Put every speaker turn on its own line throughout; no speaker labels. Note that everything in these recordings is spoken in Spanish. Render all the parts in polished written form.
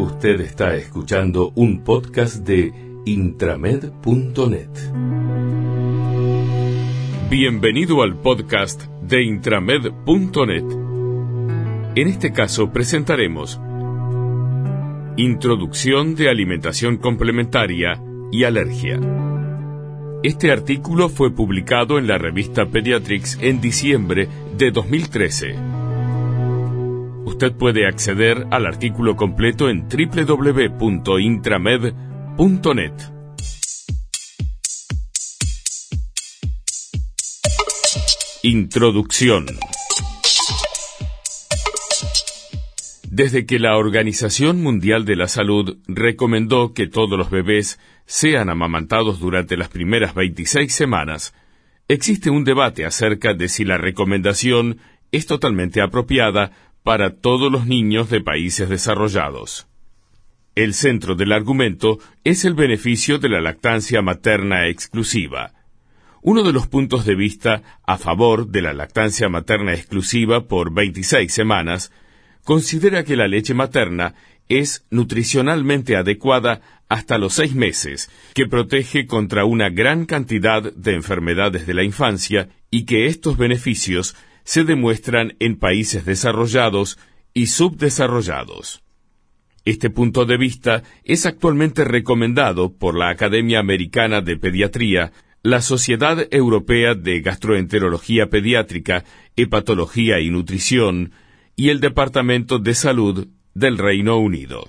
Usted está escuchando un podcast de Intramed.net.
Bienvenido al podcast de Intramed.net. En este caso presentaremos Introducción de alimentación complementaria y alergia. Este artículo fue publicado en la revista Pediatrics en diciembre de 2013. Usted puede acceder al artículo completo en www.intramed.net. Introducción. Desde que la Organización Mundial de la Salud recomendó que todos los bebés sean amamantados durante las primeras 26 semanas, existe un debate acerca de si la recomendación es totalmente apropiada para todos los niños de países desarrollados. El centro del argumento es el beneficio de la lactancia materna exclusiva. Uno de los puntos de vista a favor de la lactancia materna exclusiva por 26 semanas considera que la leche materna es nutricionalmente adecuada hasta los 6 meses, que protege contra una gran cantidad de enfermedades de la infancia y que estos beneficios se demuestran en países desarrollados y subdesarrollados. Este punto de vista es actualmente recomendado por la Academia Americana de Pediatría, la Sociedad Europea de Gastroenterología Pediátrica, Hepatología y Nutrición, y el Departamento de Salud del Reino Unido.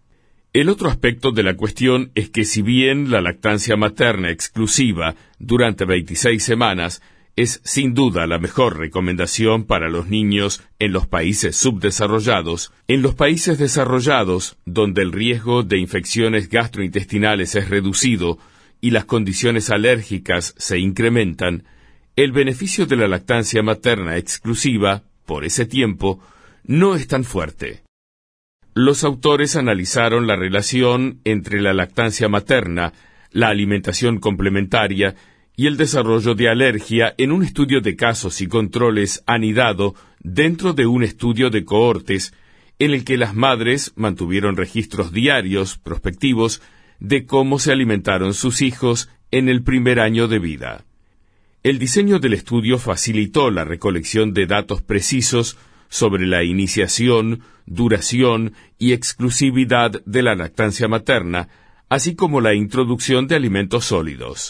El otro aspecto de la cuestión es que si bien la lactancia materna exclusiva durante 26 semanas es sin duda la mejor recomendación para los niños en los países subdesarrollados, en los países desarrollados, donde el riesgo de infecciones gastrointestinales es reducido y las condiciones alérgicas se incrementan, el beneficio de la lactancia materna exclusiva por ese tiempo, no es tan fuerte. Los autores analizaron la relación entre la lactancia materna, la alimentación complementaria y el desarrollo de alergia en un estudio de casos y controles anidado dentro de un estudio de cohortes en el que las madres mantuvieron registros diarios prospectivos de cómo se alimentaron sus hijos en el primer año de vida. El diseño del estudio facilitó la recolección de datos precisos sobre la iniciación, duración y exclusividad de la lactancia materna, así como la introducción de alimentos sólidos.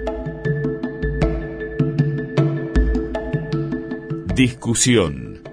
Discusión.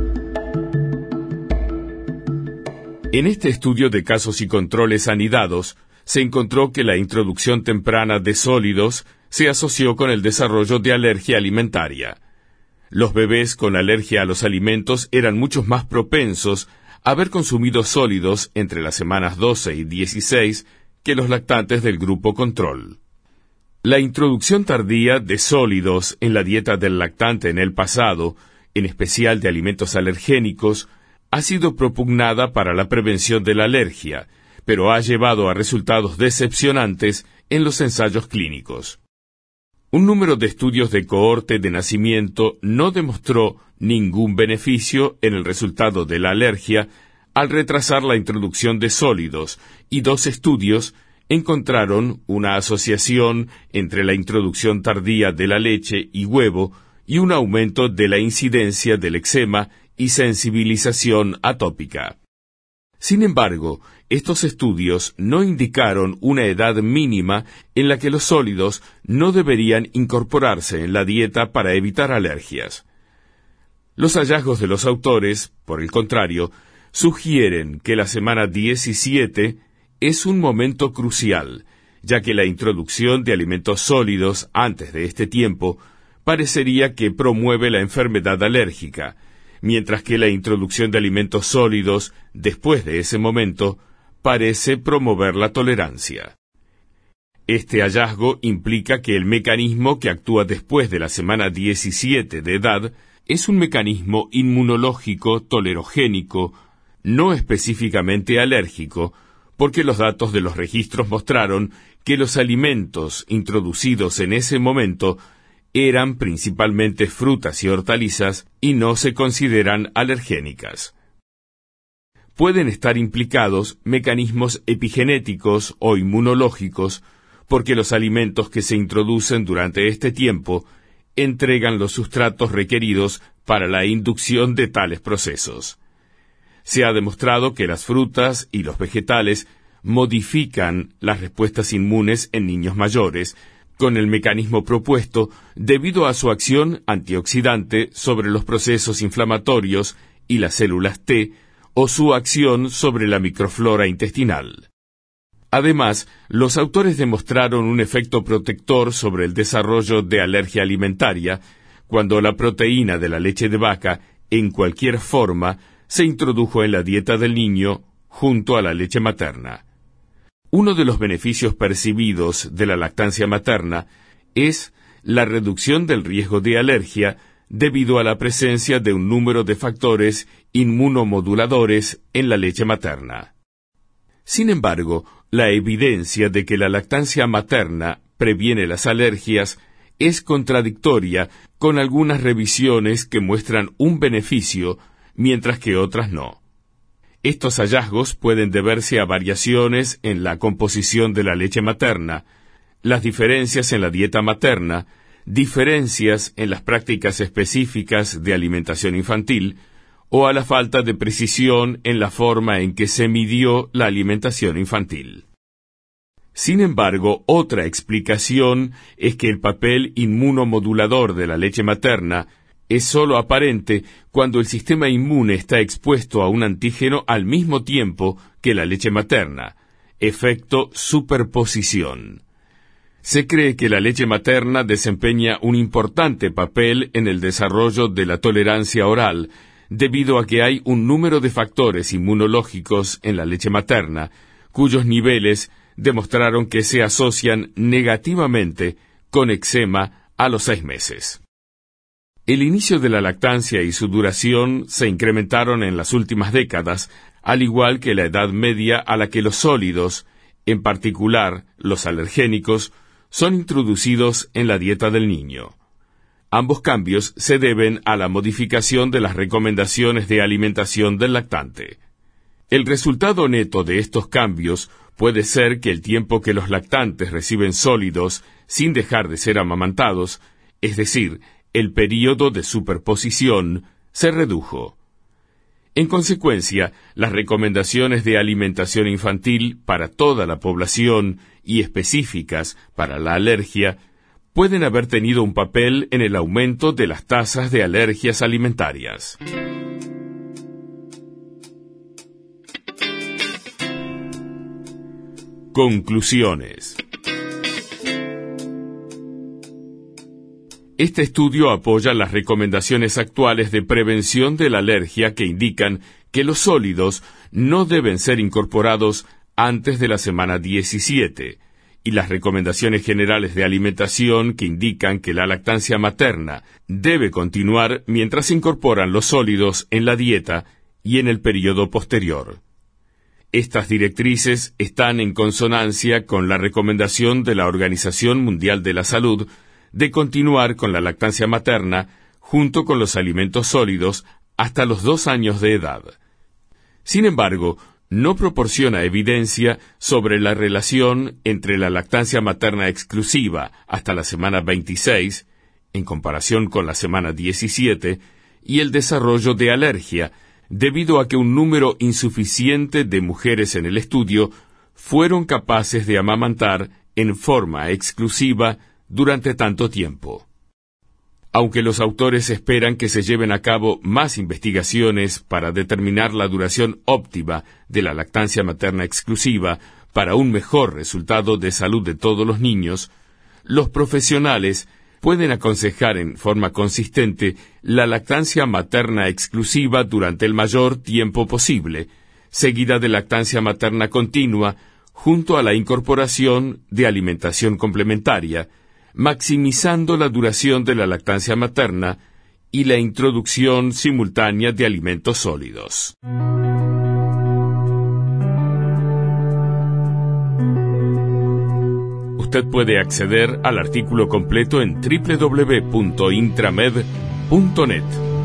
En este estudio de casos y controles anidados, se encontró que la introducción temprana de sólidos se asoció con el desarrollo de alergia alimentaria. Los bebés con alergia a los alimentos eran mucho más propensos a haber consumido sólidos entre las semanas 12 y 16 que los lactantes del grupo control. La introducción tardía de sólidos en la dieta del lactante en el pasado, en especial de alimentos alergénicos, ha sido propugnada para la prevención de la alergia, pero ha llevado a resultados decepcionantes en los ensayos clínicos. Un número de estudios de cohorte de nacimiento no demostró ningún beneficio en el resultado de la alergia al retrasar la introducción de sólidos, y 2 estudios encontraron una asociación entre la introducción tardía de la leche y huevo y un aumento de la incidencia del eczema y sensibilización atópica. Sin embargo, estos estudios no indicaron una edad mínima en la que los sólidos no deberían incorporarse en la dieta para evitar alergias. Los hallazgos de los autores, por el contrario, sugieren que la semana 17 es un momento crucial, ya que la introducción de alimentos sólidos antes de este tiempo parecería que promueve la enfermedad alérgica, mientras que la introducción de alimentos sólidos después de ese momento parece promover la tolerancia. Este hallazgo implica que el mecanismo que actúa después de la semana 17 de edad es un mecanismo inmunológico tolerogénico, no específicamente alérgico, porque los datos de los registros mostraron que los alimentos introducidos en ese momento eran principalmente frutas y hortalizas y no se consideran alergénicas. pueden estar implicados mecanismos epigenéticos o inmunológicos, porque los alimentos que se introducen durante este tiempo entregan los sustratos requeridos para la inducción de tales procesos. Se ha demostrado que las frutas y los vegetales modifican las respuestas inmunes en niños mayores, con el mecanismo propuesto debido a su acción antioxidante sobre los procesos inflamatorios y las células T, o su acción sobre la microflora intestinal. Además, los autores demostraron un efecto protector sobre el desarrollo de alergia alimentaria cuando la proteína de la leche de vaca, en cualquier forma, se introdujo en la dieta del niño junto a la leche materna. Uno de los beneficios percibidos de la lactancia materna es la reducción del riesgo de alergia debido a la presencia de un número de factores inmunomoduladores en la leche materna. Sin embargo, la evidencia de que la lactancia materna previene las alergias es contradictoria con algunas revisiones que muestran un beneficio, mientras que otras no. Estos hallazgos pueden deberse a variaciones en la composición de la leche materna, las diferencias en la dieta materna, diferencias en las prácticas específicas de alimentación infantil, o a la falta de precisión en la forma en que se midió la alimentación infantil. Sin embargo, otra explicación es que el papel inmunomodulador de la leche materna es sólo aparente cuando el sistema inmune está expuesto a un antígeno al mismo tiempo que la leche materna, efecto superposición. Se cree que la leche materna desempeña un importante papel en el desarrollo de la tolerancia oral, debido a que hay un número de factores inmunológicos en la leche materna, cuyos niveles demostraron que se asocian negativamente con eczema a los 6 meses. El inicio de la lactancia y su duración se incrementaron en las últimas décadas, al igual que la edad media a la que los sólidos, en particular los alergénicos, son introducidos en la dieta del niño. Ambos cambios se deben a la modificación de las recomendaciones de alimentación del lactante. El resultado neto de estos cambios puede ser que el tiempo que los lactantes reciben sólidos sin dejar de ser amamantados, es decir, el período de superposición, se redujo. En consecuencia, las recomendaciones de alimentación infantil para toda la población y específicas para la alergia pueden haber tenido un papel en el aumento de las tasas de alergias alimentarias. Conclusiones. Este estudio apoya las recomendaciones actuales de prevención de la alergia que indican que los sólidos no deben ser incorporados antes de la semana 17, y las recomendaciones generales de alimentación que indican que la lactancia materna debe continuar mientras se incorporan los sólidos en la dieta y en el periodo posterior. Estas directrices están en consonancia con la recomendación de la Organización Mundial de la Salud de continuar con la lactancia materna junto con los alimentos sólidos hasta los 2 años de edad. Sin embargo, no proporciona evidencia sobre la relación entre la lactancia materna exclusiva hasta la semana 26, en comparación con la semana 17, y el desarrollo de alergia, debido a que un número insuficiente de mujeres en el estudio fueron capaces de amamantar en forma exclusiva durante tanto tiempo. Aunque los autores esperan que se lleven a cabo más investigaciones para determinar la duración óptima de la lactancia materna exclusiva para un mejor resultado de salud de todos los niños, los profesionales pueden aconsejar en forma consistente la lactancia materna exclusiva durante el mayor tiempo posible, seguida de lactancia materna continua, junto a la incorporación de alimentación complementaria, maximizando la duración de la lactancia materna y la introducción simultánea de alimentos sólidos. Usted puede acceder al artículo completo en www.intramed.net.